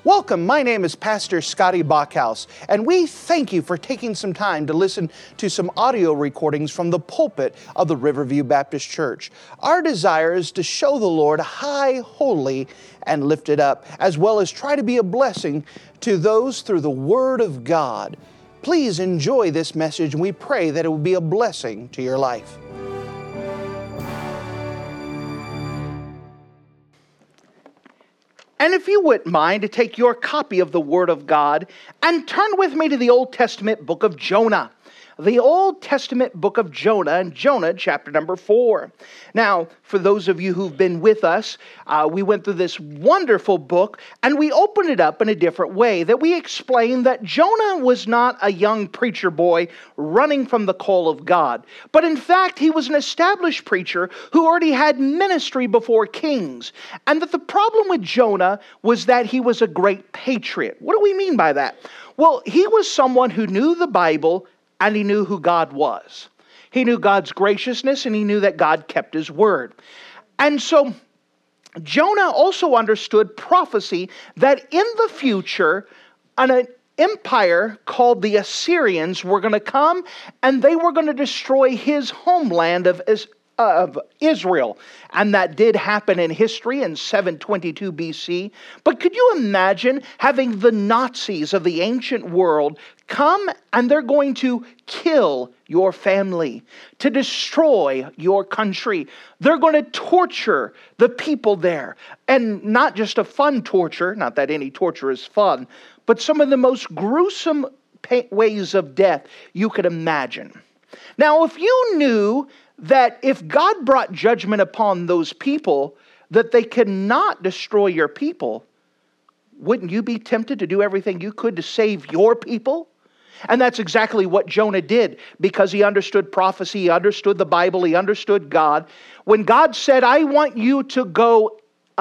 Welcome, my name is Pastor Scotty Bachhaus, and we thank you for taking some time to listen to some audio recordings from the pulpit of the Riverview Baptist Church. Our desire is to show the Lord high, holy, and lifted up, as well as try to be a blessing to those through the Word of God. Please enjoy this message, and we pray that it will be a blessing to your life. And if you wouldn't mind to take your copy of the Word of God and turn with me to the Old Testament book of Jonah. The Old Testament book of Jonah, and Jonah chapter number 4. Now, for those of you who've been with us, we went through this wonderful book, and we opened it up in a different way, that we explained that Jonah was not a young preacher boy running from the call of God, but in fact, he was an established preacher who already had ministry before kings, and that the problem with Jonah was that he was a great patriot. What do we mean by that? Well, he was someone who knew the Bible, and he knew who God was. He knew God's graciousness, and he knew that God kept His word. And so Jonah also understood prophecy that in the future, an empire called the Assyrians were going to come, and they were going to destroy his homeland of Israel. And that did happen in history in 722 BC. But could you imagine having the Nazis of the ancient world come, and they're going to kill your family, to destroy your country. They're going to torture the people there. And not just a fun torture, not that any torture is fun, but some of the most gruesome ways of death you could imagine. Now, if you knew that if God brought judgment upon those people, that they could not destroy your people, wouldn't you be tempted to do everything you could to save your people? And that's exactly what Jonah did, because he understood prophecy, he understood the Bible, he understood God. When God said, I want you to go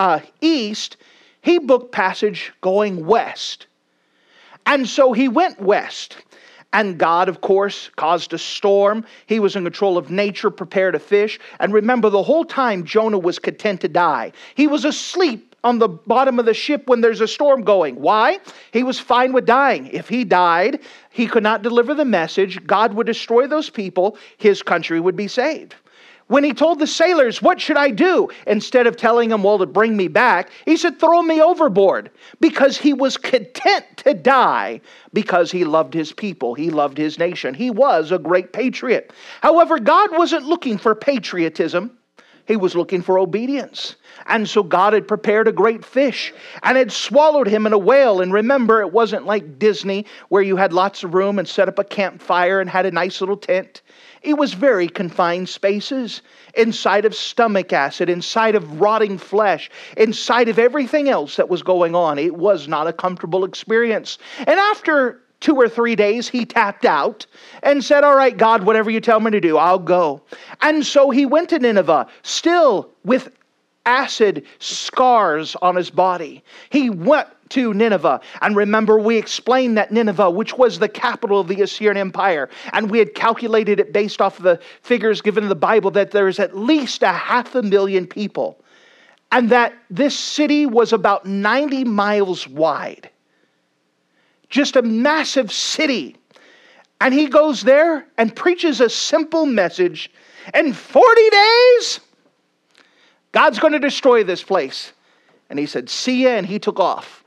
east, he booked passage going west. And so he went west. And God, of course, caused a storm. He was in control of nature, prepared a fish. And remember, the whole time Jonah was content to die. He was asleep on the bottom of the ship when there's a storm going. Why? He was fine with dying. If he died, he could not deliver the message. God would destroy those people. His country would be saved. When he told the sailors, what should I do? Instead of telling them, well, to bring me back, he said, throw me overboard. Because he was content to die because he loved his people. He loved his nation. He was a great patriot. However, God wasn't looking for patriotism. He was looking for obedience. And so God had prepared a great fish and had swallowed him in a whale. And remember, it wasn't like Disney where you had lots of room and set up a campfire and had a nice little tent. It was very confined spaces, inside of stomach acid, inside of rotting flesh, inside of everything else that was going on. It was not a comfortable experience. And after 2 or 3 days, he tapped out and said, all right, God, whatever you tell me to do, I'll go. And so he went to Nineveh, still with acid scars on his body. He went to Nineveh. And remember, we explained that Nineveh, which was the capital of the Assyrian Empire, and we had calculated it based off of the figures given in the Bible, that there's at least 500,000 people. And that this city was about 90 miles wide. Just a massive city. And he goes there and preaches a simple message. In 40 days, God's going to destroy this place. And he said, see ya, and he took off.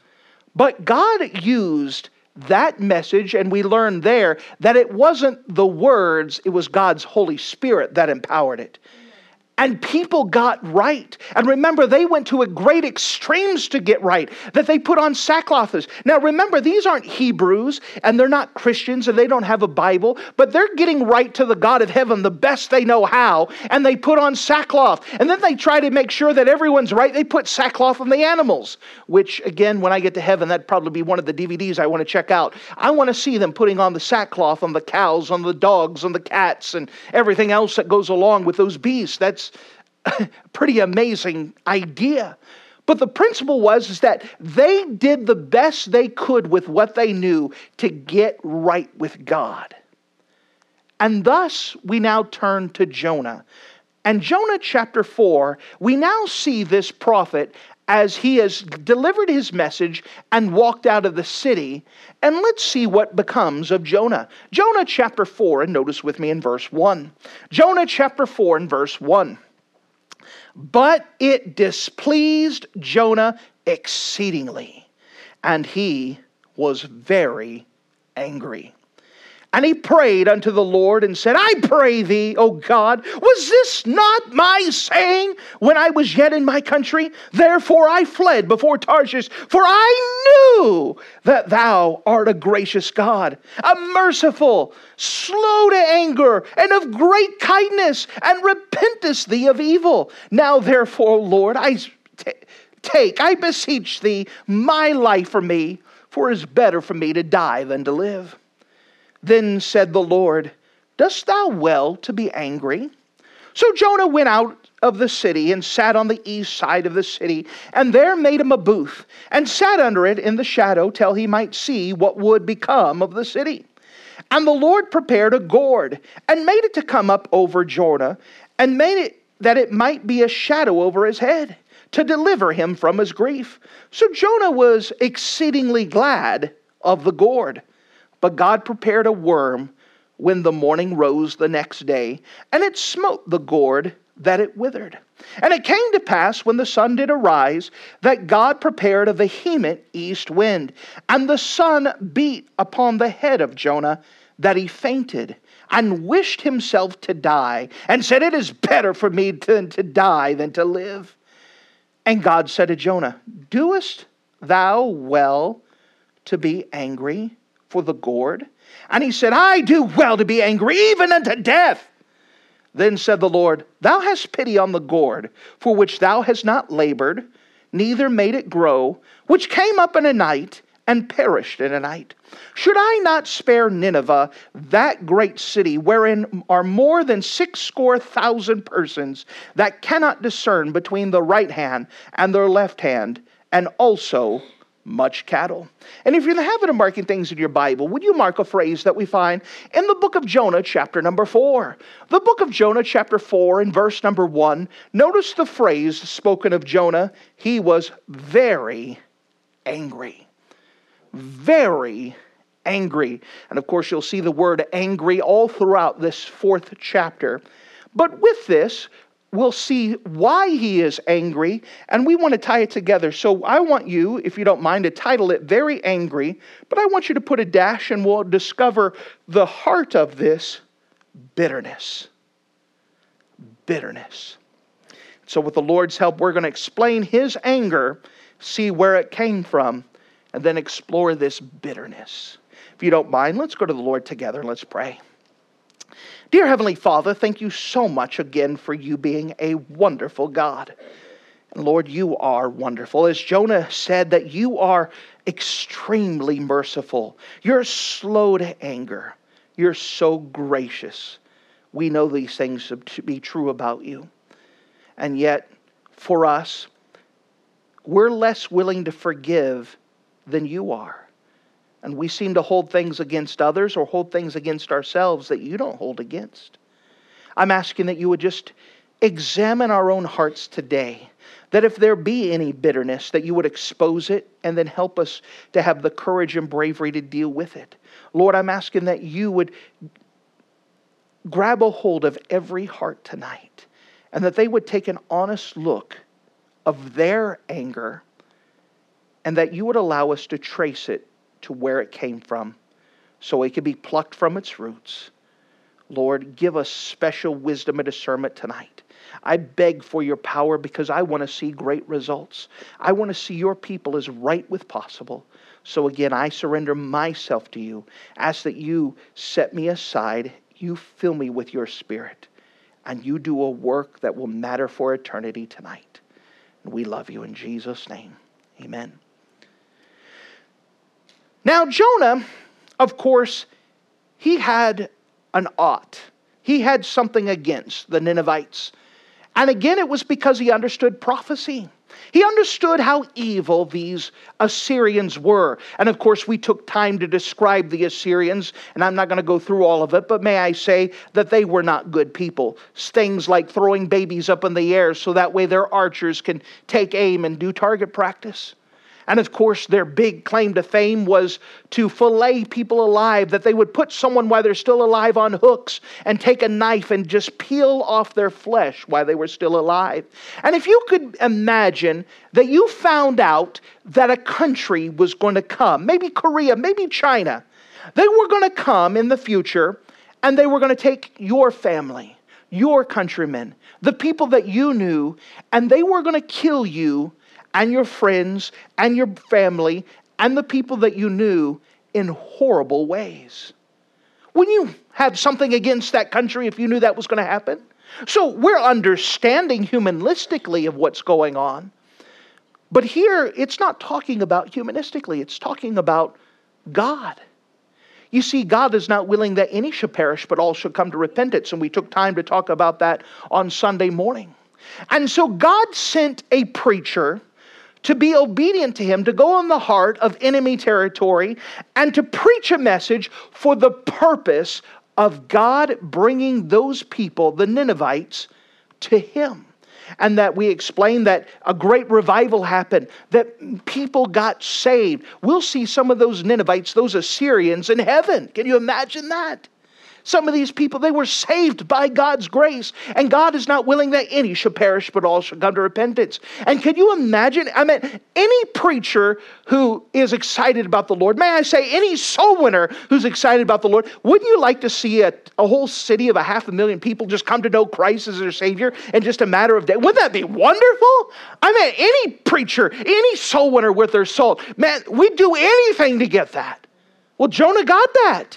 But God used that message, and we learned there that it wasn't the words, it was God's Holy Spirit that empowered it. And people got right. And remember, they went to a great extremes to get right, that they put on sackcloths. Now remember, these aren't Hebrews, and they're not Christians, and they don't have a Bible, but they're getting right to the God of heaven the best they know how, and they put on sackcloth. And then they try to make sure that everyone's right. They put sackcloth on the animals, which again, when I get to heaven, that'd probably be one of the DVDs I want to check out. I want to see them putting on the sackcloth on the cows, on the dogs, on the cats, and everything else that goes along with those beasts. That's a pretty amazing idea. But the principle was that they did the best they could with what they knew to get right with God. And thus, we now turn to Jonah. And Jonah chapter 4, we now see this prophet as he has delivered his message and walked out of the city. And let's see what becomes of Jonah. Jonah chapter 4, and notice with me in verse 1. Jonah chapter 4 and verse 1. But it displeased Jonah exceedingly, and he was very angry. And he prayed unto the Lord and said, I pray thee, O God, was this not my saying when I was yet in my country? Therefore I fled before Tarshish, for I knew that thou art a gracious God, a merciful, slow to anger, and of great kindness, and repentest thee of evil. Now therefore, Lord, take, I beseech thee, my life from me, for it is better for me to die than to live. Then said the Lord, dost thou well to be angry? So Jonah went out of the city and sat on the east side of the city, and there made him a booth, and sat under it in the shadow till he might see what would become of the city. And the Lord prepared a gourd, and made it to come up over Jonah, and made it that it might be a shadow over his head, to deliver him from his grief. So Jonah was exceedingly glad of the gourd. But God prepared a worm when the morning rose the next day, and it smote the gourd that it withered. And it came to pass when the sun did arise, that God prepared a vehement east wind, and the sun beat upon the head of Jonah, that he fainted, and wished himself to die, and said, it is better for me to die than to live. And God said to Jonah, doest thou well to be angry for the gourd? And he said, I do well to be angry, even unto death. Then said the Lord, thou hast pity on the gourd, for which thou hast not labored, neither made it grow, which came up in a night, and perished in a night. Should I not spare Nineveh, that great city, wherein are more than 60,000 persons, that cannot discern between the right hand and their left hand, and also much cattle? And if you're in the habit of marking things in your Bible, would you mark a phrase that we find in the book of Jonah, chapter number 4? The book of Jonah, chapter 4, and verse number 1. Notice the phrase spoken of Jonah. He was very angry. Very angry. And of course, you'll see the word angry all throughout this 4th chapter. But with this, we'll see why he is angry, and we want to tie it together. So I want you, if you don't mind, to title it Very Angry, but I want you to put a dash, and we'll discover the heart of this: bitterness. Bitterness. So with the Lord's help, we're going to explain his anger, see where it came from, and then explore this bitterness. If you don't mind, let's go to the Lord together and let's pray. Dear Heavenly Father, thank you so much again for you being a wonderful God. And Lord, you are wonderful. As Jonah said, that you are extremely merciful. You're slow to anger. You're so gracious. We know these things to be true about you. And yet, for us, we're less willing to forgive than you are. And we seem to hold things against others or hold things against ourselves that you don't hold against. I'm asking that you would just examine our own hearts today. That if there be any bitterness, that you would expose it and then help us to have the courage and bravery to deal with it. Lord, I'm asking that you would grab a hold of every heart tonight, and that they would take an honest look of their anger, and that you would allow us to trace it to where it came from, so it could be plucked from its roots. Lord, give us special wisdom and discernment tonight. I beg for your power, because I want to see great results. I want to see your people as right with possible. So again, I surrender myself to you. Ask that you set me aside, you fill me with your Spirit, and you do a work that will matter for eternity tonight. And we love you in Jesus' name. Amen. Now, Jonah, of course, he had an ought. He had something against the Ninevites. And again, it was because he understood prophecy. He understood how evil these Assyrians were. And of course, we took time to describe the Assyrians, and I'm not going to go through all of it, but may I say that they were not good people. Things like throwing babies up in the air so that way their archers can take aim and do target practice. And of course, their big claim to fame was to fillet people alive, that they would put someone while they're still alive on hooks and take a knife and just peel off their flesh while they were still alive. And if you could imagine that you found out that a country was going to come, maybe Korea, maybe China, they were going to come in the future and they were going to take your family, your countrymen, the people that you knew, and they were going to kill you and your friends, and your family, and the people that you knew in horrible ways. Wouldn't you have something against that country if you knew that was going to happen? So we're understanding humanistically of what's going on. But here, it's not talking about humanistically. It's talking about God. You see, God is not willing that any should perish, but all should come to repentance. And we took time to talk about that on Sunday morning. And so God sent a preacher to be obedient to him, to go in the heart of enemy territory, and to preach a message for the purpose of God bringing those people, the Ninevites, to him. And that we explained that a great revival happened, that people got saved. We'll see some of those Ninevites, those Assyrians, in heaven. Can you imagine that? Some of these people, they were saved by God's grace. And God is not willing that any should perish, but all should come to repentance. And can you imagine? I mean, any preacher who is excited about the Lord, may I say, any soul winner who's excited about the Lord, wouldn't you like to see a whole city of 500,000 people just come to know Christ as their Savior in just a matter of days? Wouldn't that be wonderful? I mean, any preacher, any soul winner with their soul, man, we'd do anything to get that. Well, Jonah got that.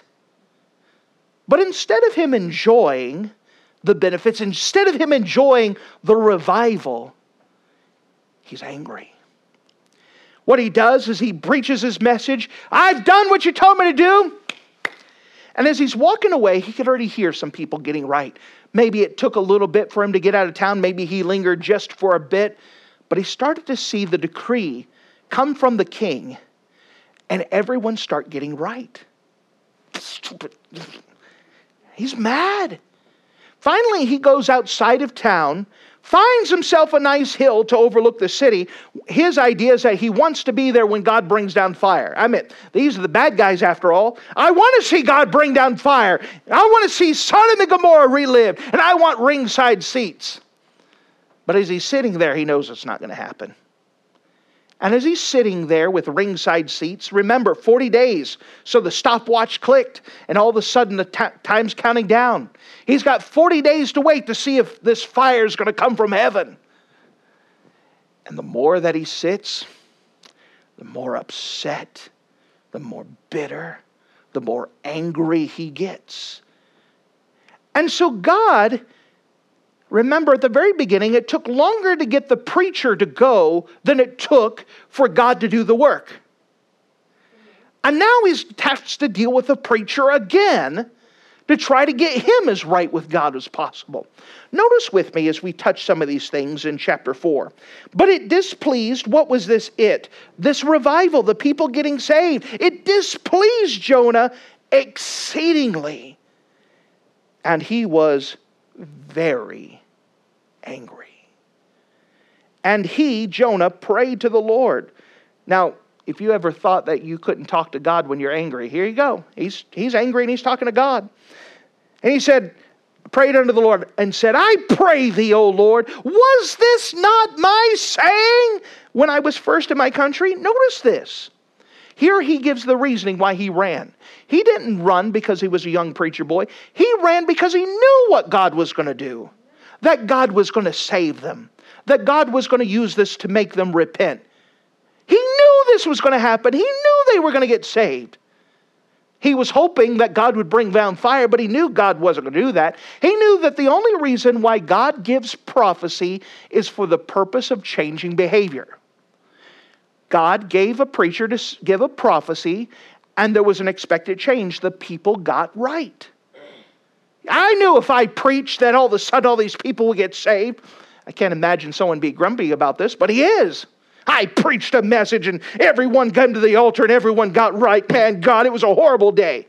But instead of him enjoying the benefits, instead of him enjoying the revival, he's angry. What he does is he preaches his message. I've done what you told me to do. And as he's walking away, he could already hear some people getting right. Maybe it took a little bit for him to get out of town. Maybe he lingered just for a bit. But he started to see the decree come from the king, and everyone start getting right. Stupid. He's mad. Finally, he goes outside of town, finds himself a nice hill to overlook the city. His idea is that he wants to be there when God brings down fire. I mean, these are the bad guys after all. I want to see God bring down fire. I want to see Sodom and Gomorrah relived, and I want ringside seats. But as he's sitting there, he knows it's not going to happen. And as he's sitting there with ringside seats, remember, 40 days. So the stopwatch clicked, and all of a sudden the time's counting down. He's got 40 days to wait to see if this fire is going to come from heaven. And the more that he sits, the more upset, the more bitter, the more angry he gets. And so God, remember, at the very beginning, it took longer to get the preacher to go than it took for God to do the work. And now he has to deal with the preacher again to try to get him as right with God as possible. Notice with me as we touch some of these things in chapter 4. But it displeased, what was this it? This revival, the people getting saved. It displeased Jonah exceedingly. And he was very angry. And he, Jonah, prayed to the Lord. Now, if you ever thought that you couldn't talk to God when you're angry, here you go. He's angry and he's talking to God. And he said, prayed unto the Lord and said, I pray thee, O Lord, was this not my saying when I was first in my country? Notice this. Here he gives the reasoning why he ran. He didn't run because he was a young preacher boy. He ran because he knew what God was going to do. That God was going to save them. That God was going to use this to make them repent. He knew this was going to happen. He knew they were going to get saved. He was hoping that God would bring down fire, but he knew God wasn't going to do that. He knew that the only reason why God gives prophecy is for the purpose of changing behavior. God gave a preacher to give a prophecy, and there was an expected change. The people got right. I knew if I preached that all of a sudden all these people would get saved. I can't imagine someone be grumpy about this, but he is. I preached a message and everyone came to the altar and everyone got right. Man, God, it was a horrible day.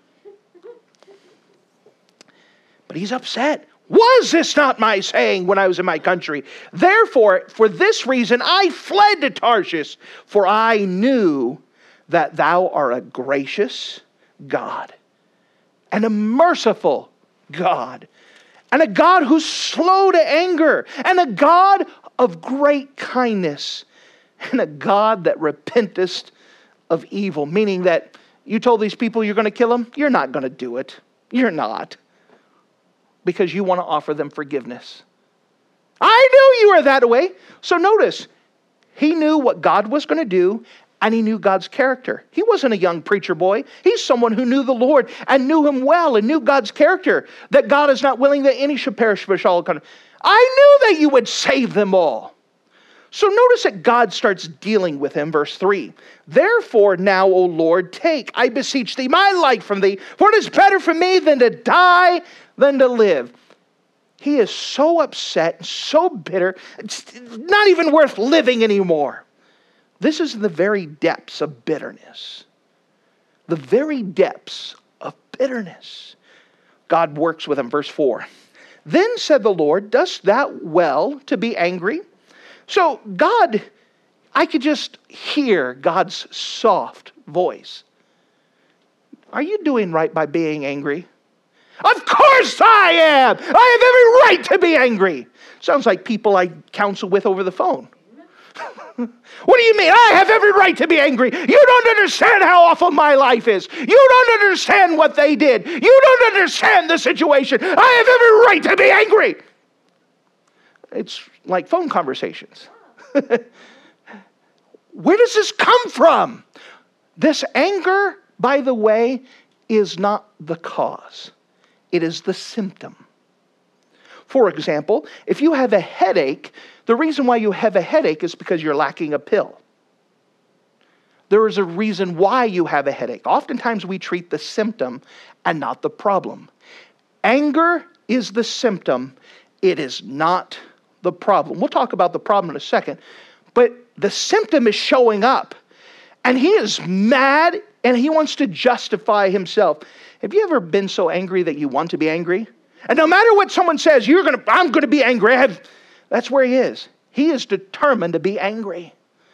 But he's upset. Was this not my saying when I was in my country? Therefore, for this reason, I fled to Tarshish, for I knew that thou art a gracious God and a merciful God and a God who's slow to anger and a God of great kindness and a God that repentest of evil. Meaning that you told these people you're going to kill them. You're not going to do it. You're not. Because you want to offer them forgiveness. I knew you were that way. So notice, he knew what God was going to do, and he knew God's character. He wasn't a young preacher boy. He's someone who knew the Lord and knew him well and knew God's character. That God is not willing that any should perish, but shall all come. I knew that you would save them all. So notice that God starts dealing with him, verse 3. Therefore now, O Lord, take, I beseech thee, my life from thee, for it is better for me than to die than to live. He is so upset, so bitter, it's not even worth living anymore. This is the very depths of bitterness. The very depths of bitterness. God works with him, verse 4. Then said the Lord, dost thou well to be angry? So God, I could just hear God's soft voice. Are you doing right by being angry? Of course I am! I have every right to be angry. Sounds like people I counsel with over the phone. What do you mean? I have every right to be angry. You don't understand how awful my life is. You don't understand what they did. You don't understand the situation. I have every right to be angry. It's like phone conversations. Where does this come from? This anger, by the way, is not the cause. It is the symptom. For example, if you have a headache, the reason why you have a headache is because you're lacking a pill. There is a reason why you have a headache. Oftentimes we treat the symptom and not the problem. Anger is the symptom. It is not the problem. We'll talk about the problem in a second. But the symptom is showing up. And he is mad and he wants to justify himself. Have you ever been so angry that you want to be angry? And no matter what someone says, I'm going to be angry. That's where he is. He is determined to be angry.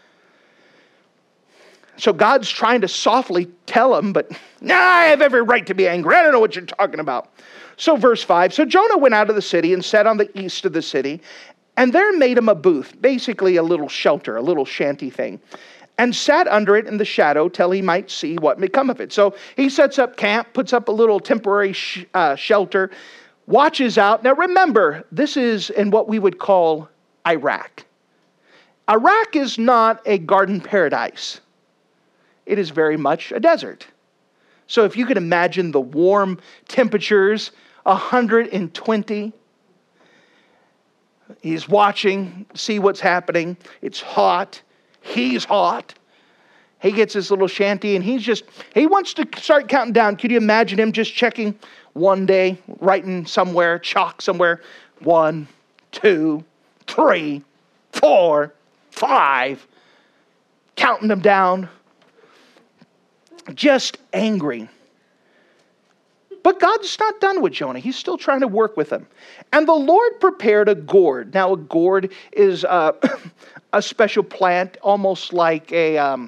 So God's trying to softly tell him, but I have every right to be angry. I don't know what you're talking about. So verse 5, so Jonah went out of the city and sat on the east of the city, and there made him a booth, basically a little shelter, a little shanty thing, and sat under it in the shadow till he might see what may come of it. So he sets up camp, puts up a little temporary shelter, watches out. Now remember, this is in what we would call Iraq. Iraq is not a garden paradise. It is very much a desert. So if you can imagine the warm temperatures, 120. He's watching, see what's happening. It's hot. He's hot. He gets his little shanty and he wants to start counting down. Could you imagine him just checking one day, writing somewhere, chalk somewhere, 1, 2, 3, 4, 5, counting them down, just angry. But God's not done with Jonah. He's still trying to work with him. And the Lord prepared a gourd. Now, a gourd is a special plant, almost like a,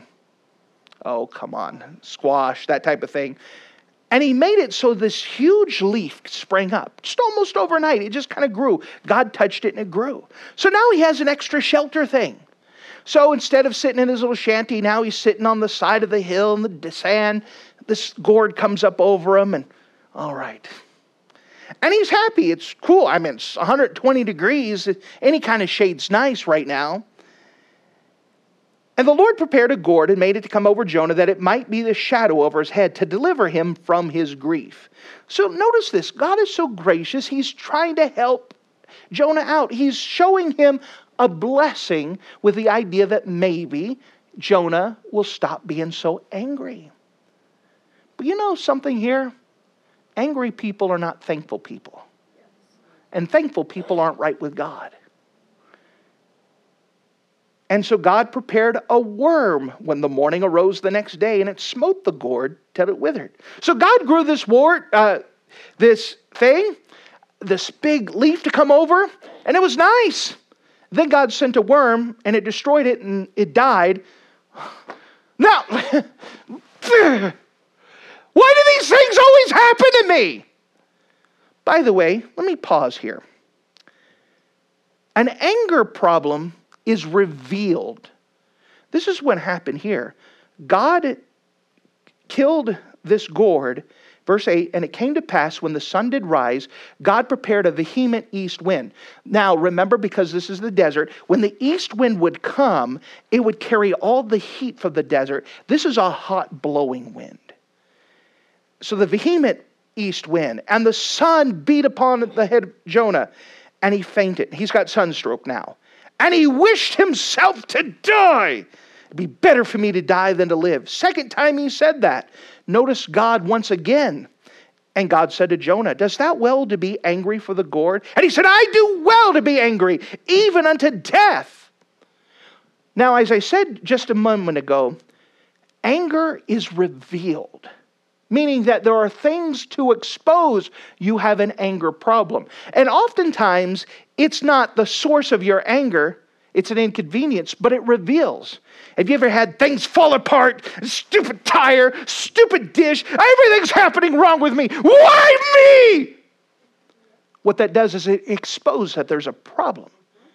squash, that type of thing. And he made it so this huge leaf sprang up, just almost overnight. It just kind of grew. God touched it and it grew. So now he has an extra shelter thing. So instead of sitting in his little shanty, now he's sitting on the side of the hill in the sand. This gourd comes up over him and all right. And he's happy. It's cool. I mean, it's 120 degrees. Any kind of shade's nice right now. And the Lord prepared a gourd and made it to come over Jonah that it might be the shadow over his head to deliver him from his grief. So notice this. God is so gracious. He's trying to help Jonah out. He's showing him a blessing with the idea that maybe Jonah will stop being so angry. But you know something here? Angry people are not thankful people. And thankful people aren't right with God. And so God prepared a worm when the morning arose the next day, and it smote the gourd till it withered. So God grew this this big leaf to come over, and it was nice. Then God sent a worm, and it destroyed it, and it died. Now, why do these things always happen to me? By the way, let me pause here. An anger problem is revealed. This is what happened here. God killed this gourd, verse 8, and it came to pass when the sun did rise, God prepared a vehement east wind. Now, remember, because this is the desert, when the east wind would come, it would carry all the heat from the desert. This is a hot blowing wind. So the vehement east wind, and the sun beat upon the head of Jonah, and he fainted. He's got sunstroke now. And he wished himself to die. It'd be better for me to die than to live. Second time he said that. Notice God once again. And God said to Jonah, dost thou well to be angry for the gourd? And he said, I do well to be angry, even unto death. Now, as I said just a moment ago, anger is revealed. Meaning that there are things to expose you have an anger problem. And oftentimes, it's not the source of your anger, it's an inconvenience, but it reveals. Have you ever had things fall apart? Stupid tire, stupid dish, everything's happening wrong with me. Why me? What that does is it exposes that there's a problem.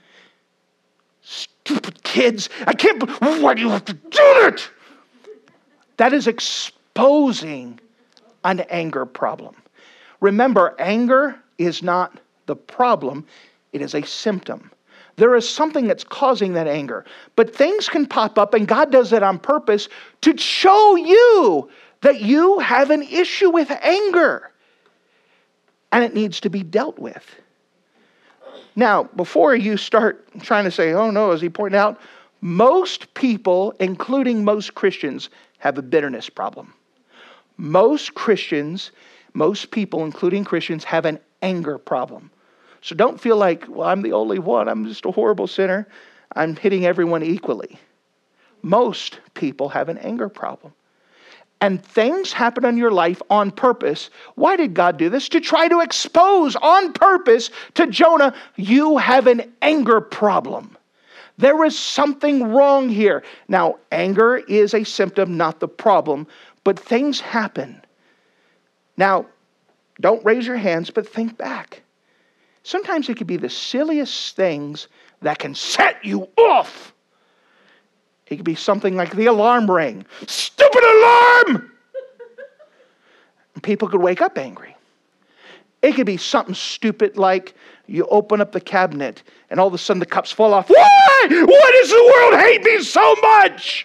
Stupid kids, I can't believe, why do you have to do that? That is exposing an anger problem. Remember, anger is not the problem, it is a symptom. There is something that's causing that anger. But things can pop up, and God does that on purpose to show you that you have an issue with anger. And it needs to be dealt with. Now, before you start trying to say, oh no, as he pointed out, most people, including most Christians, have a bitterness problem. Most Christians, most people, including Christians, have an anger problem. So don't feel like, well, I'm the only one. I'm just a horrible sinner. I'm hitting everyone equally. Most people have an anger problem. And things happen in your life on purpose. Why did God do this? To try to expose on purpose to Jonah, you have an anger problem. There is something wrong here. Now, anger is a symptom, not the problem. But things happen. Now, don't raise your hands, but think back. Sometimes it could be the silliest things that can set you off. It could be something like the alarm rang. Stupid alarm! And people could wake up angry. It could be something stupid like you open up the cabinet and all of a sudden the cups fall off. Why? Why does the world hate me so much?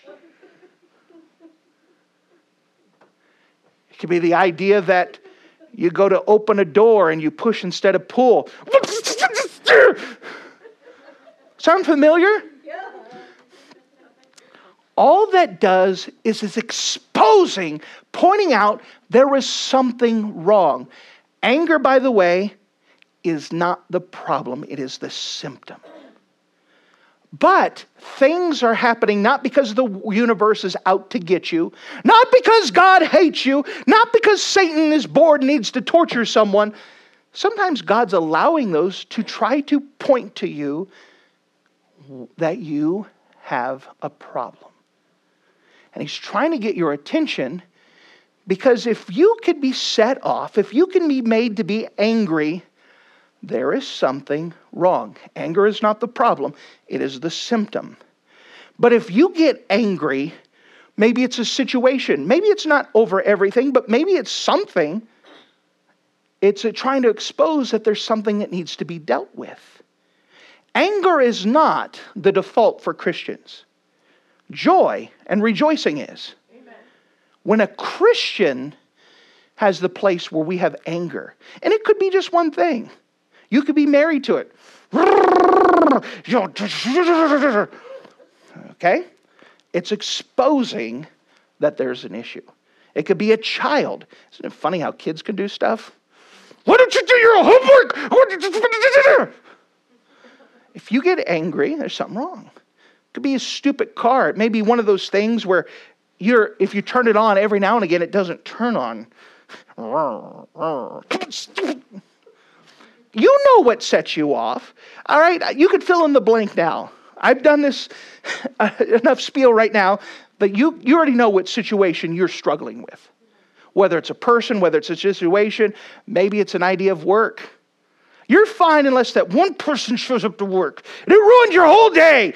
It could be the idea that you go to open a door and you push instead of pull. Sound familiar? Yeah. All that does is it's exposing, pointing out there is something wrong. Anger, by the way, is not the problem. It is the symptom. But things are happening not because the universe is out to get you, not because God hates you, not because Satan is bored and needs to torture someone. Sometimes God's allowing those to try to point to you that you have a problem. And he's trying to get your attention because if you could be set off, if you can be made to be angry, there is something wrong. Anger is not the problem. It is the symptom. But if you get angry, maybe it's a situation. Maybe it's not over everything, but maybe it's something. It's trying to expose that there's something that needs to be dealt with. Anger is not the default for Christians. Joy and rejoicing is. Amen. When a Christian has the place where we have anger, and it could be just one thing. You could be married to it. Okay? It's exposing that there's an issue. It could be a child. Isn't it funny how kids can do stuff? Why don't you do your homework? If you get angry, there's something wrong. It could be a stupid car. It may be one of those things where if you turn it on every now and again, it doesn't turn on. You know what sets you off. All right, you could fill in the blank now. I've done this enough spiel right now that you already know what situation you're struggling with. Whether it's a person, whether it's a situation, maybe it's an idea of work. You're fine unless that one person shows up to work and it ruins your whole day.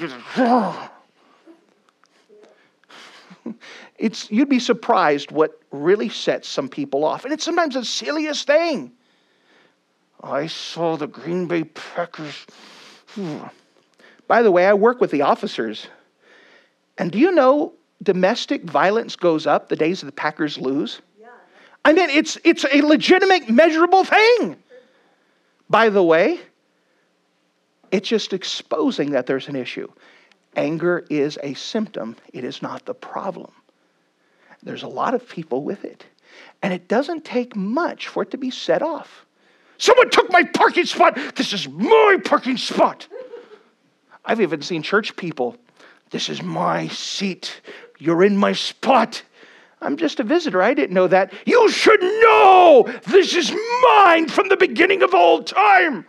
You'd be surprised what really sets some people off. And it's sometimes the silliest thing. I saw the Green Bay Packers. By the way, I work with the officers. And do you know domestic violence goes up the days the Packers lose? Yeah. I mean, it's a legitimate, measurable thing. By the way, it's just exposing that there's an issue. Anger is a symptom. It is not the problem. There's a lot of people with it. And it doesn't take much for it to be set off. Someone took my parking spot. This is my parking spot. I've even seen church people. This is my seat. You're in my spot. I'm just a visitor. I didn't know that. You should know this is mine from the beginning of all time.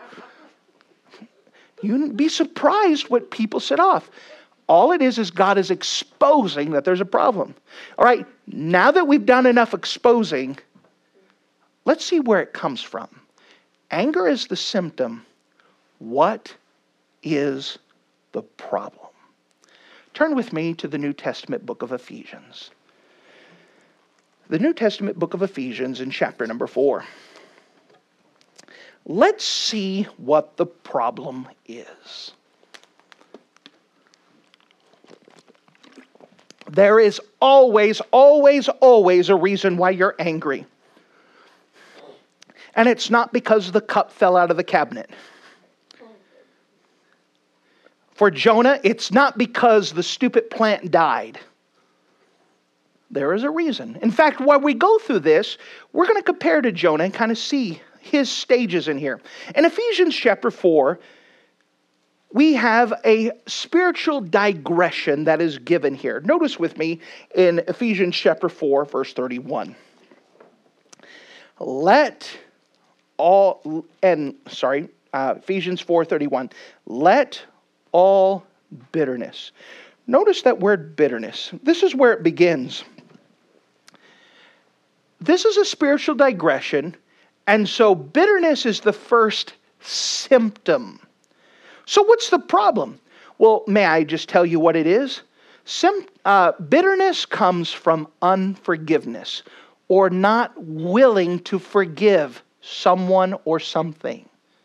You'd be surprised what people set off. All it is God is exposing that there's a problem. All right, now that we've done enough exposing, let's see where it comes from. Anger is the symptom. What is the problem? Turn with me to the New Testament book of Ephesians. The New Testament book of Ephesians in chapter number 4. Let's see what the problem is. There is always, always, always a reason why you're angry. And it's not because the cup fell out of the cabinet. For Jonah, it's not because the stupid plant died. There is a reason. In fact, while we go through this, we're going to compare to Jonah and kind of see his stages in here. In Ephesians chapter 4, we have a spiritual digression that is given here. Notice with me in Ephesians chapter 4, verse 31. Ephesians 4:31. Let all bitterness. Notice that word bitterness. This is where it begins. This is a spiritual digression, and so bitterness is the first symptom. So what's the problem? Well, may I just tell you what it is? Bitterness comes from unforgiveness, or not willing to forgive someone or something.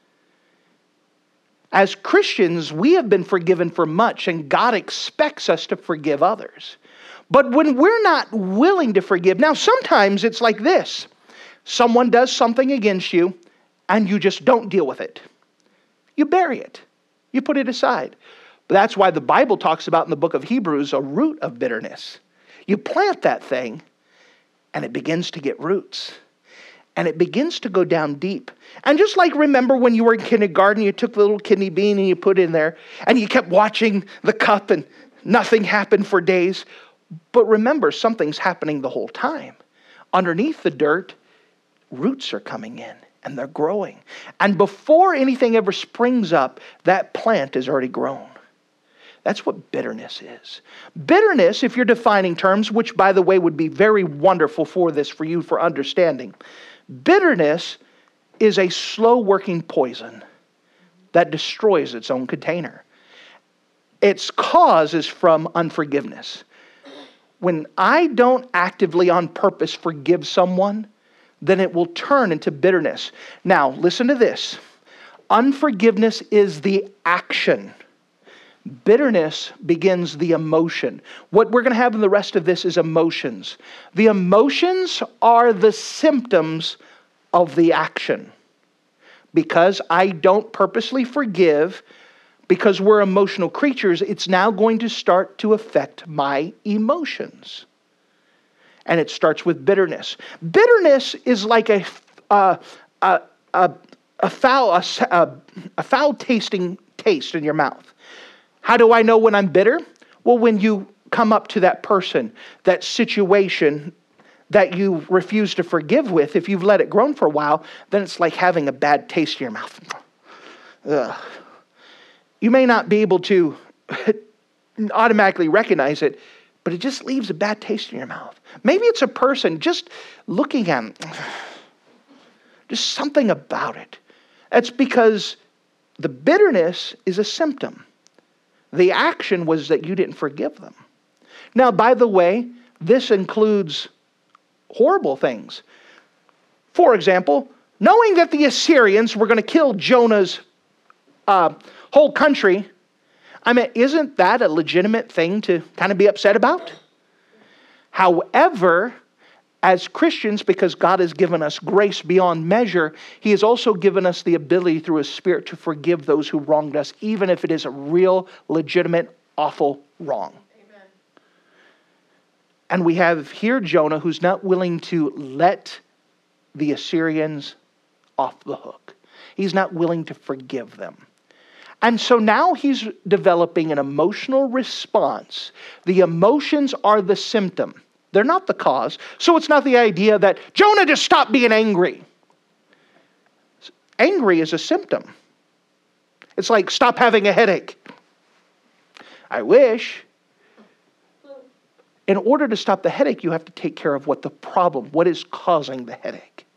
As Christians, we have been forgiven for much, and God expects us to forgive others. But when we're not willing to forgive, now sometimes it's like this. Someone does something against you, and you just don't deal with it. You bury it. You put it aside. But that's why the Bible talks about in the book of Hebrews a root of bitterness. You plant that thing, and it begins to get roots. And it begins to go down deep. And just like remember when you were in kindergarten, you took the little kidney bean and you put it in there, and you kept watching the cup and nothing happened for days. But remember, something's happening the whole time. Underneath the dirt, roots are coming in and they're growing. And before anything ever springs up, that plant is already grown. That's what bitterness is. Bitterness, if you're defining terms, which by the way would be very wonderful for you for understanding. Bitterness is a slow-working poison that destroys its own container. Its cause is from unforgiveness. When I don't actively on purpose forgive someone, then it will turn into bitterness. Now, listen to this. Unforgiveness is the action. Bitterness begins the emotion. What we're going to have in the rest of this is emotions. The emotions are the symptoms of the action. Because I don't purposely forgive, because we're emotional creatures, it's now going to start to affect my emotions. And it starts with bitterness. Bitterness is like a foul tasting taste in your mouth. How do I know when I'm bitter? Well, when you come up to that person, that situation that you refuse to forgive with, if you've let it grow for a while, then it's like having a bad taste in your mouth. Ugh. You may not be able to automatically recognize it, but it just leaves a bad taste in your mouth. Maybe it's a person, just looking at them, just something about it. That's because the bitterness is a symptom. The action was that you didn't forgive them. Now, by the way, this includes horrible things. For example, knowing that the Assyrians were going to kill Jonah's whole country, I mean, isn't that a legitimate thing to kind of be upset about? However, as Christians, because God has given us grace beyond measure, He has also given us the ability through His Spirit to forgive those who wronged us, even if it is a real, legitimate, awful wrong. Amen. And we have here Jonah, who's not willing to let the Assyrians off the hook. He's not willing to forgive them. And so now he's developing an emotional response. The emotions are the symptom. They're not the cause. So it's not the idea that Jonah just stopped being angry. Angry is a symptom. It's like stop having a headache. I wish. In order to stop the headache, you have to take care of what the problem, what is causing the headache.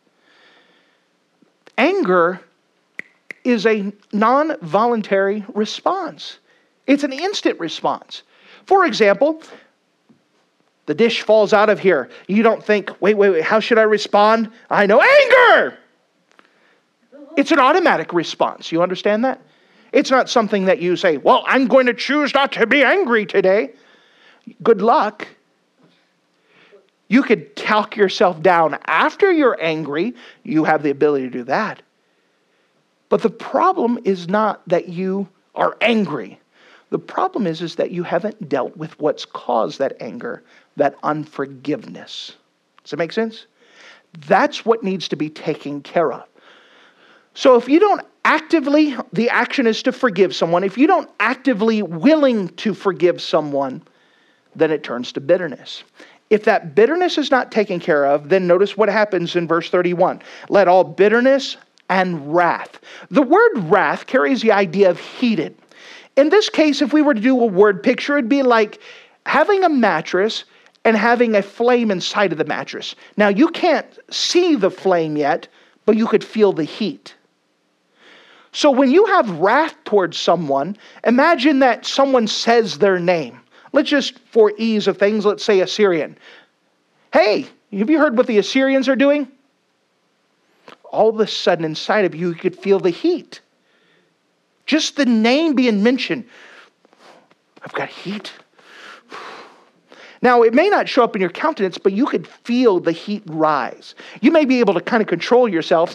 Anger is a non-voluntary response. It's an instant response. For example, the dish falls out of here. You don't think, wait, how should I respond? I know, anger! It's an automatic response. You understand that? It's not something that you say, well, I'm going to choose not to be angry today. Good luck. You could talk yourself down after you're angry. You have the ability to do that. But the problem is not that you are angry. The problem is that you haven't dealt with what's caused that anger, that unforgiveness. Does that make sense? That's what needs to be taken care of. So if you don't actively, the action is to forgive someone. If you don't actively willing to forgive someone, then it turns to bitterness. If that bitterness is not taken care of, then notice what happens in verse 31. Let all bitterness and wrath. The word wrath carries the idea of heated. In this case, if we were to do a word picture, it'd be like having a mattress and having a flame inside of the mattress. Now, you can't see the flame yet, but you could feel the heat. So when you have wrath towards someone, imagine that someone says their name. Let's just, for ease of things, let's say Assyrian. Hey, have you heard what the Assyrians are doing? All of a sudden inside of you, you could feel the heat. Just the name being mentioned. I've got heat. Now, it may not show up in your countenance, but you could feel the heat rise. You may be able to kind of control yourself,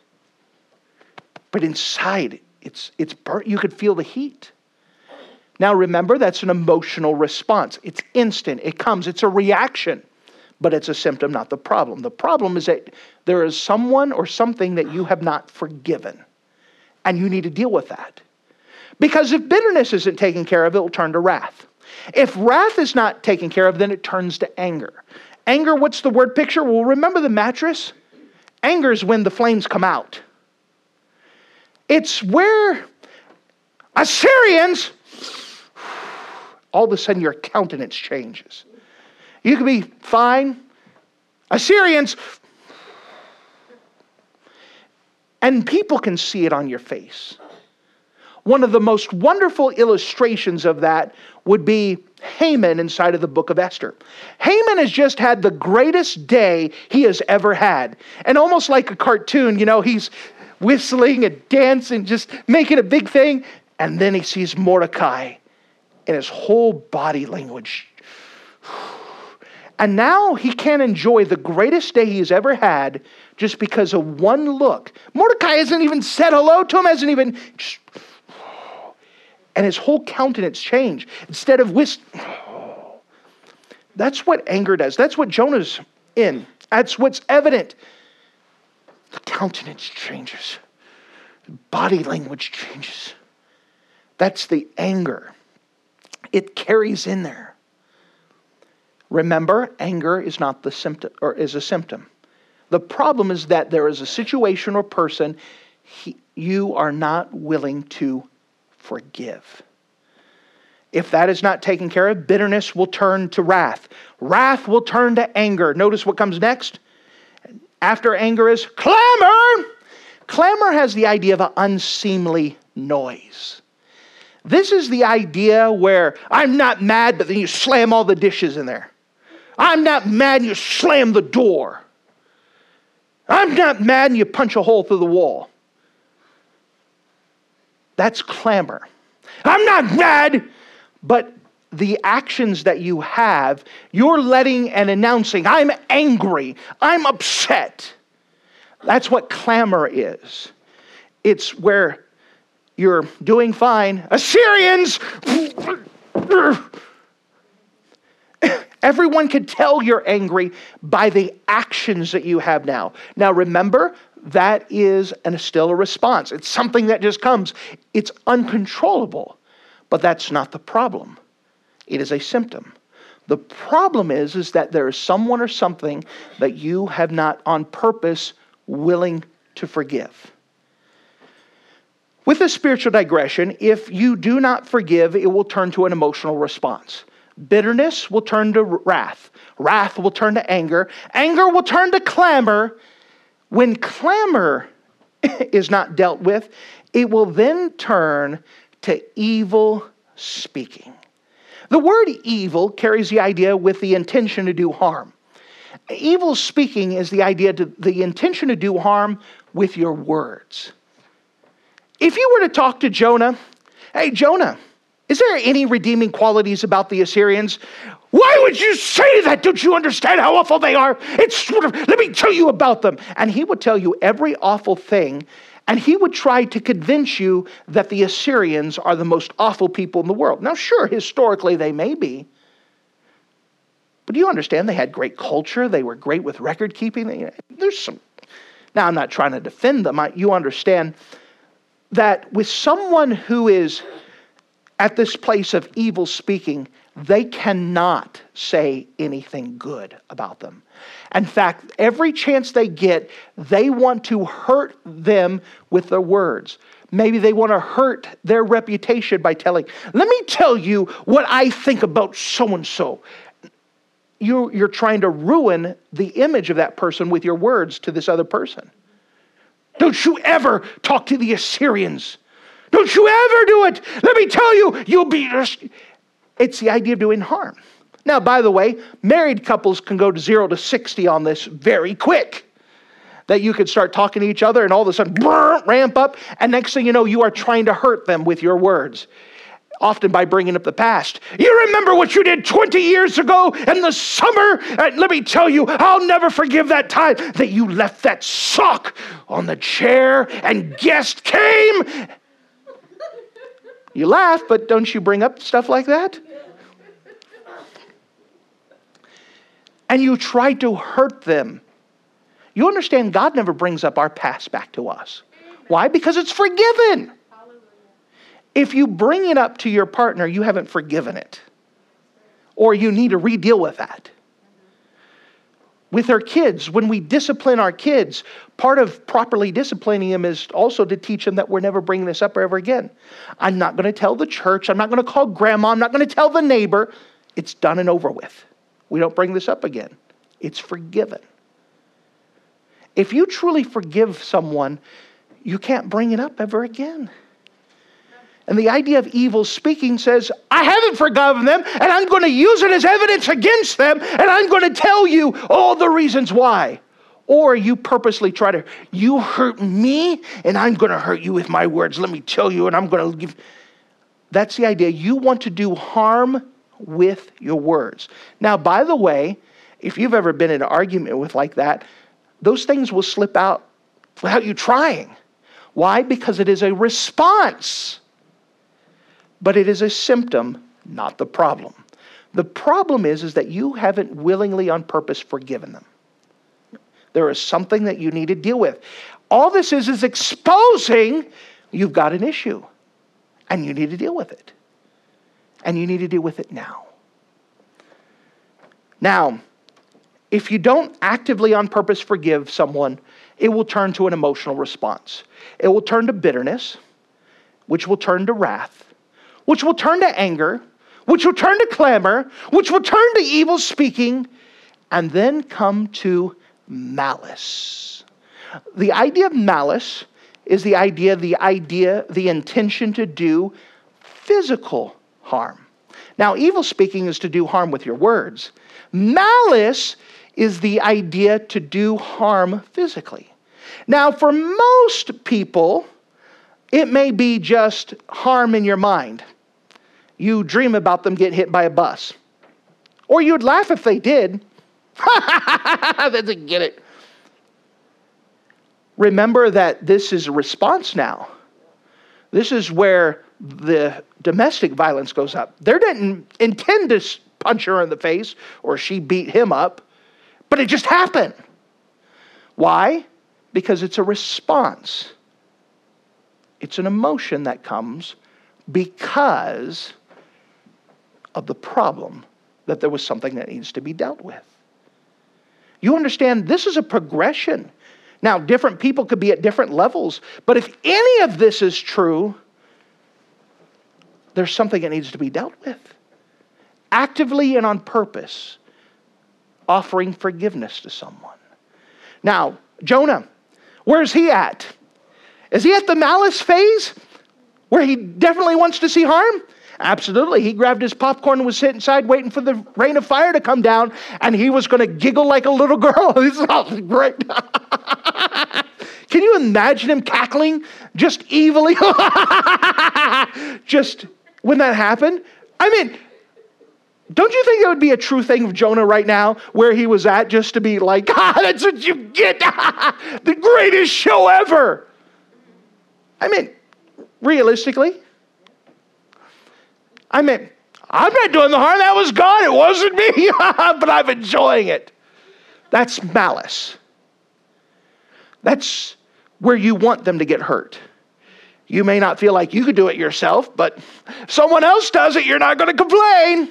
but inside, it's burnt. You could feel the heat. Now, remember, that's an emotional response. It's instant. It comes. It's a reaction. But it's a symptom, not the problem. The problem is that there is someone or something that you have not forgiven. And you need to deal with that. Because if bitterness isn't taken care of, it will turn to wrath. If wrath is not taken care of, then it turns to anger. Anger, what's the word picture? Well, remember the mattress? Anger is when the flames come out. It's where Assyrians, all of a sudden your countenance changes. You could be fine. Assyrians, and people can see it on your face. One of the most wonderful illustrations of that would be Haman inside of the book of Esther. Haman has just had the greatest day he has ever had. And almost like a cartoon, he's whistling and dancing, just making a big thing. And then he sees Mordecai and his whole body language. And now he can't enjoy the greatest day he's ever had just because of one look. Mordecai hasn't even said hello to him, and his whole countenance changed. Instead of that's what anger does. That's what Jonah's in. That's what's evident. The countenance changes. The body language changes. That's the anger. It carries in there. Remember, anger is not the symptom, or is a symptom. The problem is that there is a situation or person you are not willing to forgive. If that is not taken care of, bitterness will turn to wrath. Wrath will turn to anger. Notice what comes next. After anger is clamor. Clamor has the idea of an unseemly noise. This is the idea where I'm not mad, but then you slam all the dishes in there. I'm not mad and you slam the door. I'm not mad and you punch a hole through the wall. That's clamor. I'm not mad, but the actions that you have, you're letting and announcing, I'm angry, I'm upset. That's what clamor is. It's where you're doing fine. Assyrians! Everyone can tell you're angry by the actions that you have now. Now remember, that is still a response. It's something that just comes. It's uncontrollable. But that's not the problem. It is a symptom. The problem is that there is someone or something that you have not on purpose willing to forgive. With a spiritual digression, if you do not forgive, it will turn to an emotional response. Bitterness will turn to wrath. Wrath will turn to anger. Anger will turn to clamor. When clamor is not dealt with, it will then turn to evil speaking. The word evil carries the idea with the intention to do harm. Evil speaking is the idea the intention to do harm with your words. If you were to talk to Jonah, hey Jonah, is there any redeeming qualities about the Assyrians? Why would you say that? Don't you understand how awful they are? Let me tell you about them. And he would tell you every awful thing, and he would try to convince you that the Assyrians are the most awful people in the world. Now, sure, historically they may be. But do you understand they had great culture? They were great with record keeping. Now, I'm not trying to defend them. You understand that with someone who is at this place of evil speaking, they cannot say anything good about them. In fact, every chance they get, they want to hurt them with their words. Maybe they want to hurt their reputation by telling, let me tell you what I think about so-and-so. You're trying to ruin the image of that person with your words to this other person. Don't you ever talk to the Assyrians. Don't you ever do it. Let me tell you, you'll be... It's the idea of doing harm. Now, by the way, married couples can go to 0 to 60 on this very quick. That you could start talking to each other and all of a sudden ramp up, and next thing you know, you are trying to hurt them with your words. Often by bringing up the past. You remember what you did 20 years ago in the summer? Let me tell you, I'll never forgive that time that you left that sock on the chair and guest came. You laugh, but don't you bring up stuff like that? And you try to hurt them. You understand God never brings up our past back to us. Why? Because it's forgiven. If you bring it up to your partner, you haven't forgiven it. Or you need to re-deal with that. With our kids, when we discipline our kids, part of properly disciplining them is also to teach them that we're never bringing this up ever again. I'm not going to tell the church. I'm not going to call grandma. I'm not going to tell the neighbor. It's done and over with. We don't bring this up again. It's forgiven. If you truly forgive someone, you can't bring it up ever again. And the idea of evil speaking says, I haven't forgiven them, and I'm going to use it as evidence against them, and I'm going to tell you all the reasons why. Or you purposely try to, you hurt me, and I'm going to hurt you with my words. Let me tell you, and I'm going to give. That's the idea. You want to do harm with your words. Now, by the way, if you've ever been in an argument with like that, those things will slip out without you trying. Why? Because it is a response. But it is a symptom, not the problem. The problem is that you haven't willingly on purpose forgiven them. There is something that you need to deal with. All this is exposing you've got an issue. And you need to deal with it. And you need to deal with it now. Now, if you don't actively on purpose forgive someone, it will turn to an emotional response. It will turn to bitterness, which will turn to wrath, which will turn to anger, which will turn to clamor, which will turn to evil speaking, and then come to malice. The idea of malice is the intention to do physical harm. Now, evil speaking is to do harm with your words. Malice is the idea to do harm physically. Now, for most people, it may be just harm in your mind. You dream about them getting hit by a bus. Or you'd laugh if they did. They didn't get it. Remember that this is a response now. This is where the domestic violence goes up. They didn't intend to punch her in the face or she beat him up, but it just happened. Why? Because it's a response. It's an emotion that comes because of the problem that there was something that needs to be dealt with. You understand, this is a progression. Now, different people could be at different levels, but if any of this is true, there's something that needs to be dealt with. Actively and on purpose, offering forgiveness to someone. Now, Jonah, where's he at? Is he at the malice phase where he definitely wants to see harm? Absolutely. He grabbed his popcorn and was sitting inside waiting for the rain of fire to come down, and he was going to giggle like a little girl. This is great. Can you imagine him cackling just evilly? Just when that happened? I mean, don't you think that would be a true thing of Jonah right now, where he was at, just to be like, that's what you get. The greatest show ever. I mean, realistically, I'm not doing the harm. That was God. It wasn't me. But I'm enjoying it. That's malice. That's where you want them to get hurt. You may not feel like you could do it yourself, but if someone else does it, you're not going to complain.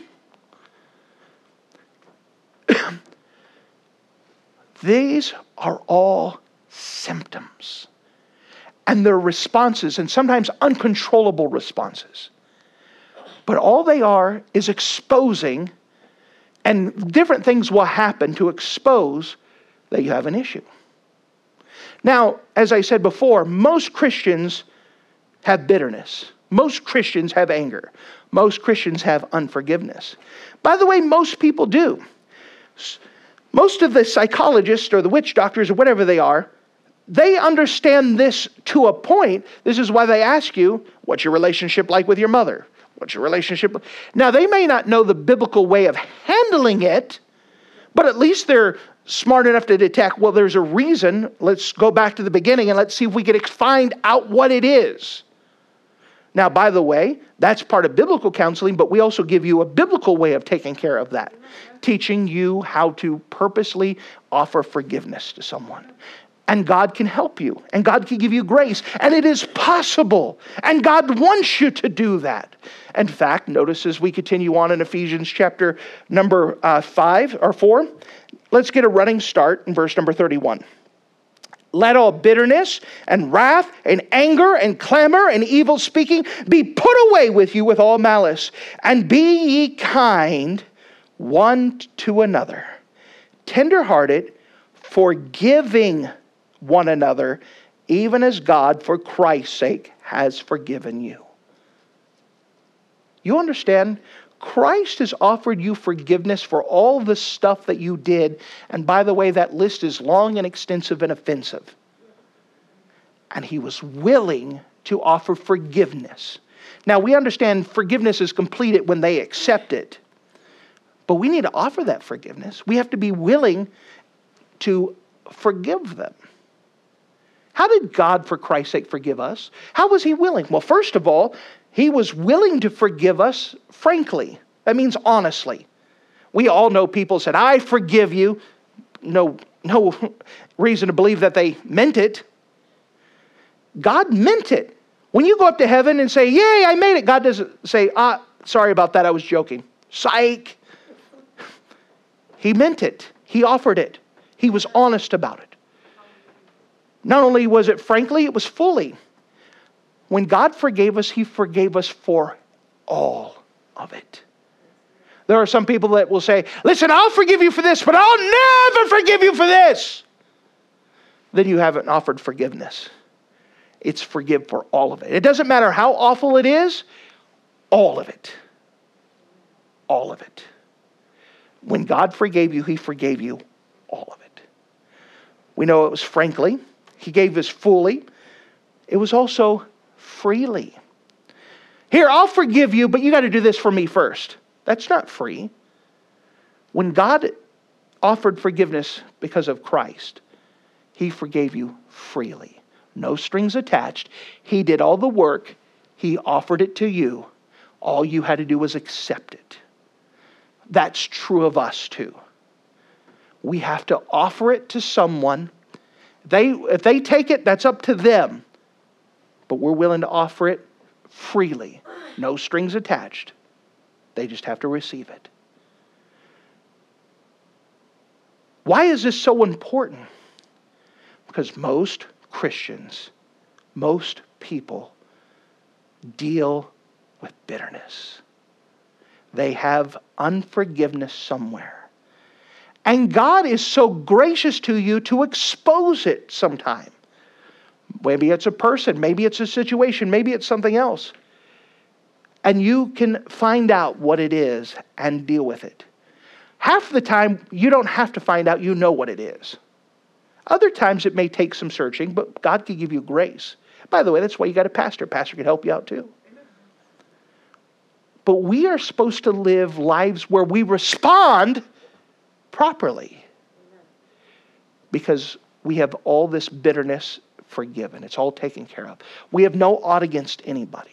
These are all symptoms. And they're responses, and sometimes uncontrollable responses. But all they are is exposing, and different things will happen to expose that you have an issue. Now, as I said before, most Christians have bitterness. Most Christians have anger. Most Christians have unforgiveness. By the way, most people do. Most of the psychologists or the witch doctors or whatever they are, they understand this to a point. This is why they ask you, what's your relationship like with your mother? What's your relationship? Now, they may not know the biblical way of handling it, but at least they're smart enough to detect, well, there's a reason. Let's go back to the beginning and let's see if we can find out what it is. Now, by the way, that's part of biblical counseling, but we also give you a biblical way of taking care of that, teaching you how to purposely offer forgiveness to someone. And God can help you, and God can give you grace, and it is possible, and God wants you to do that. In fact, notice as we continue on in Ephesians chapter number 4, let's get a running start in verse number 31. Let all bitterness and wrath and anger and clamor and evil speaking be put away with you with all malice, and be ye kind one to another, tender-hearted, forgiving one another, even as God, for Christ's sake, has forgiven you. You understand? Christ has offered you forgiveness for all the stuff that you did. And by the way, that list is long and extensive and offensive. And he was willing to offer forgiveness. Now, we understand forgiveness is completed when they accept it. But we need to offer that forgiveness. We have to be willing to forgive them. How did God, for Christ's sake, forgive us? How was he willing? Well, first of all, he was willing to forgive us frankly. That means honestly. We all know people said, I forgive you. No reason to believe that they meant it. God meant it. When you go up to heaven and say, yay, I made it, God doesn't say, Sorry about that, I was joking. Psych! He meant it. He offered it. He was honest about it. Not only was it frankly, it was fully. When God forgave us, He forgave us for all of it. There are some people that will say, listen, I'll forgive you for this, but I'll never forgive you for this. Then you haven't offered forgiveness. It's forgive for all of it. It doesn't matter how awful it is, all of it. All of it. When God forgave you, He forgave you all of it. We know it was frankly. He gave us fully. It was also freely. Here, I'll forgive you, but you got to do this for me first. That's not free. When God offered forgiveness because of Christ, He forgave you freely. No strings attached. He did all the work. He offered it to you. All you had to do was accept it. That's true of us too. We have to offer it to someone. If they take it, that's up to them. But we're willing to offer it freely. No strings attached. They just have to receive it. Why is this so important? Because most Christians, most people deal with bitterness. They have unforgiveness somewhere. And God is so gracious to you to expose it sometime. Maybe it's a person, maybe it's a situation, maybe it's something else. And you can find out what it is and deal with it. Half the time, you don't have to find out, you know what it is. Other times it may take some searching, but God can give you grace. By the way, that's why you got a pastor. Pastor can help you out too. But we are supposed to live lives where we respond properly. Because we have all this bitterness forgiven. It's all taken care of. We have no ought against anybody.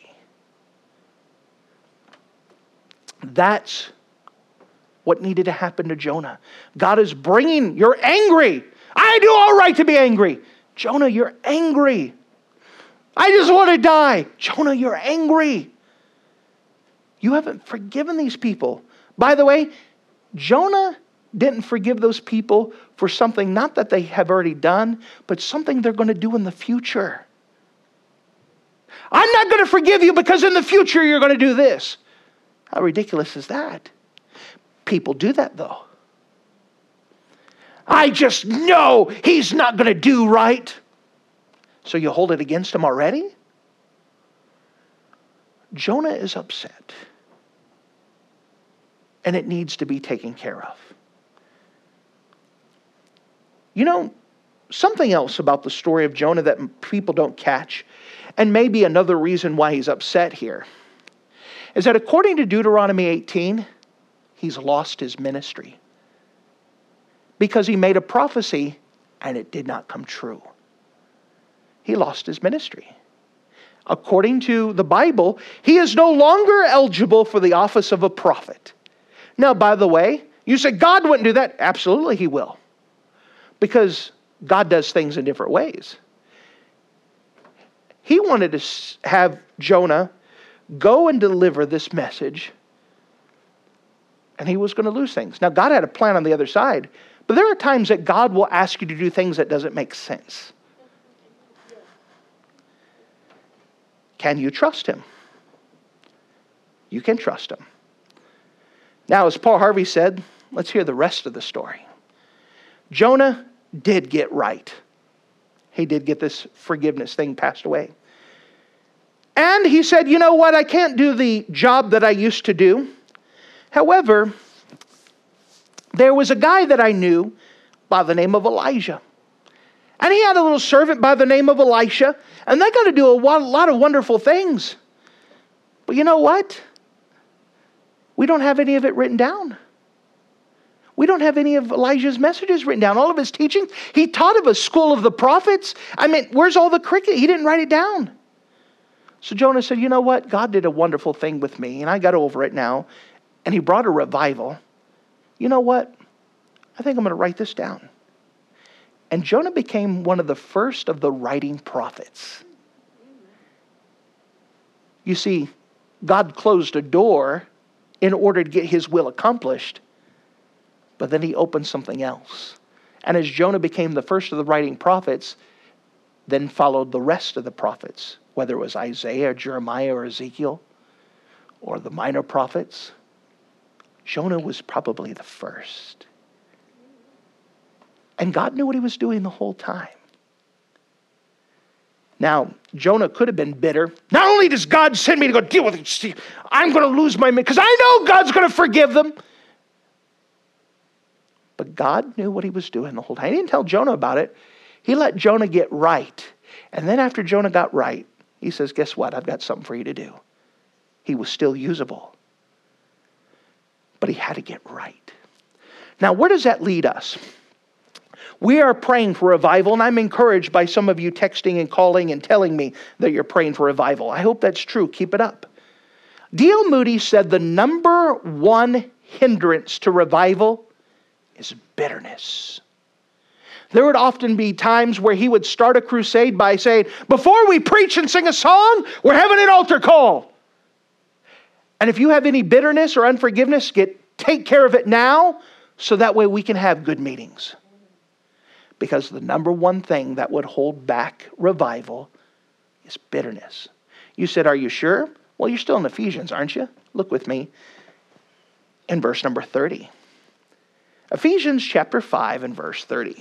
That's what needed to happen to Jonah. God is bringing, you're angry. I do all right to be angry. Jonah, you're angry. I just want to die. Jonah, you're angry. You haven't forgiven these people. By the way, Jonah didn't forgive those people for something not that they have already done, but something they're going to do in the future. I'm not going to forgive you because in the future you're going to do this. How ridiculous is that? People do that though. I just know he's not going to do right. So you hold it against him already? Jonah is upset. And it needs to be taken care of. You know, something else about the story of Jonah that people don't catch, and maybe another reason why he's upset here, is that according to Deuteronomy 18, he's lost his ministry. Because he made a prophecy and it did not come true. He lost his ministry. According to the Bible, he is no longer eligible for the office of a prophet. Now, by the way, you say God wouldn't do that. Absolutely he will. Because God does things in different ways. He wanted to have Jonah go and deliver this message, and he was going to lose things. Now, God had a plan on the other side, but there are times that God will ask you to do things that doesn't make sense. Can you trust him? You can trust him. Now, as Paul Harvey said, let's hear the rest of the story. Jonah did get right. He did get this forgiveness thing passed away. And he said, you know what? I can't do the job that I used to do. However, there was a guy that I knew by the name of Elijah. And he had a little servant by the name of Elisha. And they got to do a lot of wonderful things. But you know what? We don't have any of it written down. We don't have any of Elijah's messages written down. All of his teaching. He taught of a school of the prophets. I mean, where's all the curriculum? He didn't write it down. So Jonah said, you know what? God did a wonderful thing with me, and I got over it now. And he brought a revival. You know what? I think I'm going to write this down. And Jonah became one of the first of the writing prophets. You see, God closed a door in order to get his will accomplished, but then he opened something else. And as Jonah became the first of the writing prophets, then followed the rest of the prophets, whether it was Isaiah, Jeremiah, or Ezekiel, or the minor prophets. Jonah was probably the first. And God knew what he was doing the whole time. Now, Jonah could have been bitter. Not only does God send me to go deal with it, I'm going to lose my mind, because I know God's going to forgive them. But God knew what he was doing the whole time. He didn't tell Jonah about it. He let Jonah get right. And then after Jonah got right, he says, guess what? I've got something for you to do. He was still usable. But he had to get right. Now, where does that lead us? We are praying for revival, and I'm encouraged by some of you texting and calling and telling me that you're praying for revival. I hope that's true. Keep it up. D.L. Moody said the number one hindrance to revival is bitterness. There would often be times where he would start a crusade by saying, before we preach and sing a song, we're having an altar call. And if you have any bitterness or unforgiveness, take care of it now, so that way we can have good meetings. Because the number one thing that would hold back revival is bitterness. You said, are you sure? Well, you're still in Ephesians, aren't you? Look with me in verse number 30. Ephesians chapter 5 and verse 30.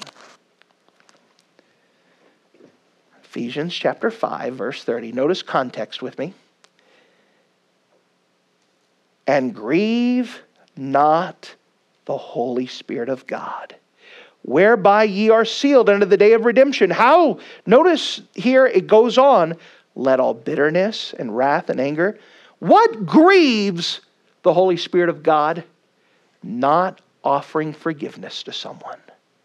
Ephesians chapter 5, verse 30. Notice context with me. And grieve not the Holy Spirit of God, whereby ye are sealed unto the day of redemption. How? Notice here it goes on. Let all bitterness and wrath and anger. What grieves the Holy Spirit of God? Not offering forgiveness to someone.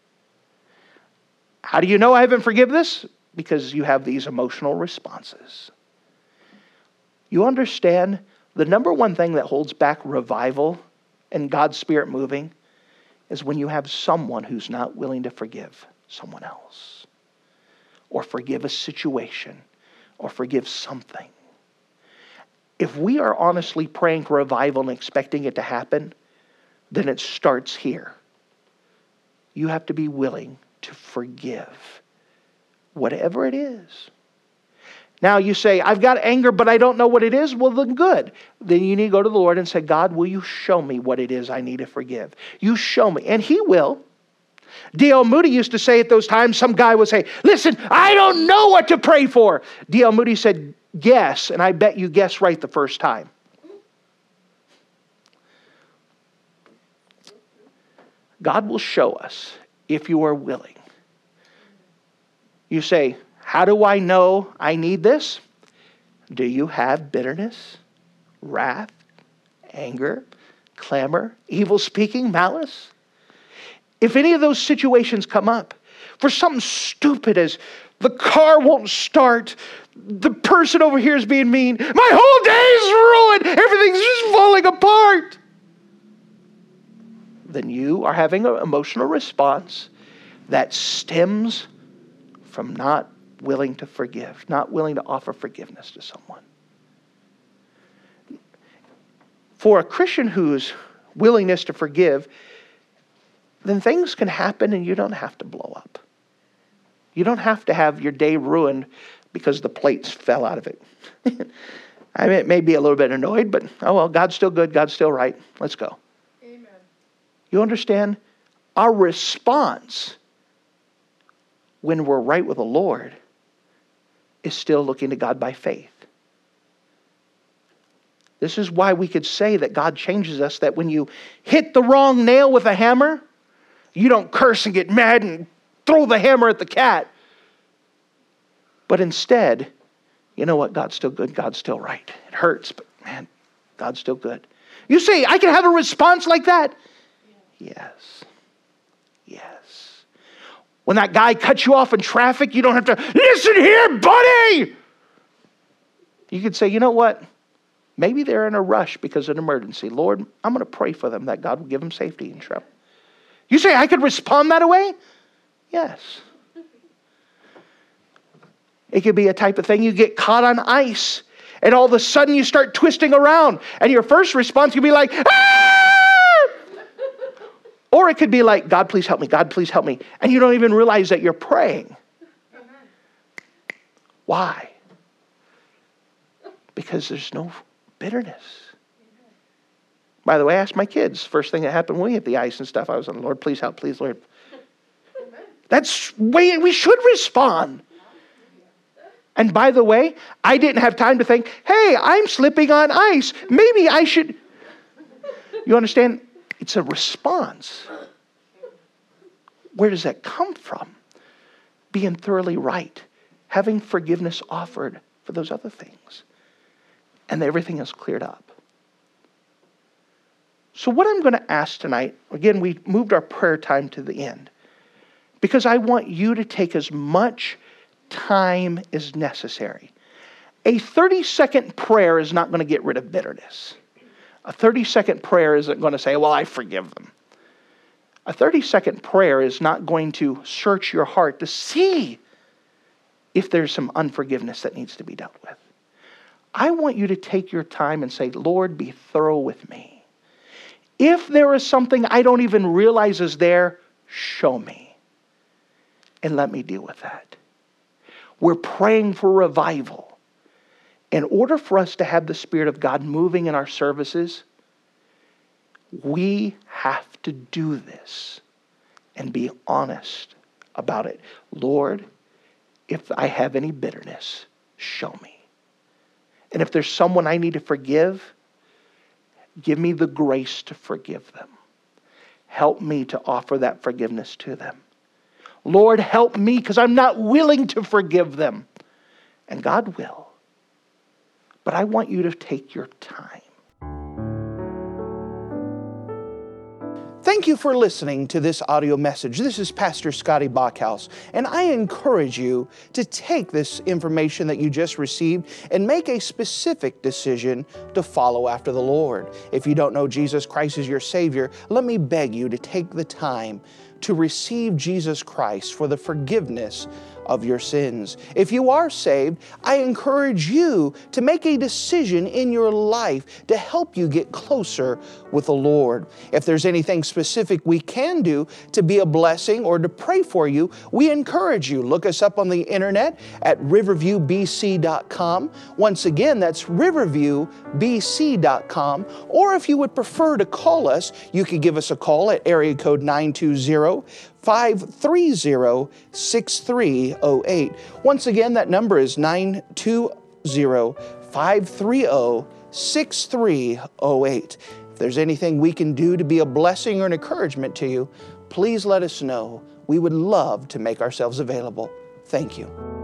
How do you know I haven't forgiven this? Because you have these emotional responses. You understand the number one thing that holds back revival and God's Spirit moving is when you have someone who's not willing to forgive someone else, or forgive a situation, or forgive something. If we are honestly praying for revival and expecting it to happen, then it starts here. You have to be willing to forgive whatever it is. Now you say, I've got anger, but I don't know what it is. Well, then good. Then you need to go to the Lord and say, God, will you show me what it is I need to forgive? You show me. And he will. D.L. Moody used to say at those times, some guy would say, listen, I don't know what to pray for. D.L. Moody said, guess, and I bet you guess right the first time. God will show us if you are willing. You say, how do I know I need this? Do you have bitterness, wrath, anger, clamor, evil speaking, malice? If any of those situations come up, for something stupid as the car won't start, the person over here is being mean, my whole day is ruined, everything's just falling apart, then you are having an emotional response that stems from not willing to forgive, not willing to offer forgiveness to someone. For a Christian whose willingness to forgive, then things can happen and you don't have to blow up. You don't have to have your day ruined because the plates fell out of it. I mean, it may be a little bit annoyed, but oh well, God's still good, God's still right. Let's go. Amen. You understand? Our response when we're right with the Lord is still looking to God by faith. This is why we could say that God changes us, that when you hit the wrong nail with a hammer, you don't curse and get mad and throw the hammer at the cat. But instead, you know what? God's still good. God's still right. It hurts, but man, God's still good. You say, I can have a response like that? Yes. Yes. When that guy cuts you off in traffic, you don't have to, listen here, buddy! You could say, you know what? Maybe they're in a rush because of an emergency. Lord, I'm going to pray for them that God will give them safety and trouble. You say, I could respond that way? Yes. It could be a type of thing you get caught on ice And all of a sudden you start twisting around. And your first response could be like, ah! Or it could be like, God, please help me. God, please help me. And you don't even realize that you're praying. Why? Because there's no bitterness. By the way, I asked my kids, first thing that happened when we hit the ice and stuff, I was on, Lord, please help, please, Lord. That's the way we should respond. And by the way, I didn't have time to think, hey, I'm slipping on ice. Maybe I should. You understand? It's a response. Where does that come from? Being thoroughly right. Having forgiveness offered for those other things. And everything is cleared up. So what I'm going to ask tonight, again, we moved our prayer time to the end. Because I want you to take as much time as necessary. A 30-second prayer is not going to get rid of bitterness. A 30-second prayer isn't going to say, well, I forgive them. A 30-second prayer is not going to search your heart to see if there's some unforgiveness that needs to be dealt with. I want you to take your time and say, Lord, be thorough with me. If there is something I don't even realize is there, show me. And let me deal with that. We're praying for revival. In order for us to have the Spirit of God moving in our services, we have to do this and be honest about it. Lord, if I have any bitterness, show me. And if there's someone I need to forgive, give me the grace to forgive them. Help me to offer that forgiveness to them. Lord, help me because I'm not willing to forgive them. And God will. But I want you to take your time. Thank you for listening to this audio message. This is Pastor Scotty Bachhaus, and I encourage you to take this information that you just received and make a specific decision to follow after the Lord. If you don't know Jesus Christ as your Savior, let me beg you to take the time to receive Jesus Christ for the forgiveness of your sins. If you are saved, I encourage you to make a decision in your life to help you get closer with the Lord. If there's anything specific we can do to be a blessing or to pray for you, we encourage you. Look us up on the internet at riverviewbc.com. Once again, that's riverviewbc.com. Or if you would prefer to call us, you could give us a call at area code 920-530-6308. Once again, that number is 920-530-6308. If there's anything we can do to be a blessing or an encouragement to you, please let us know. We would love to make ourselves available. Thank you.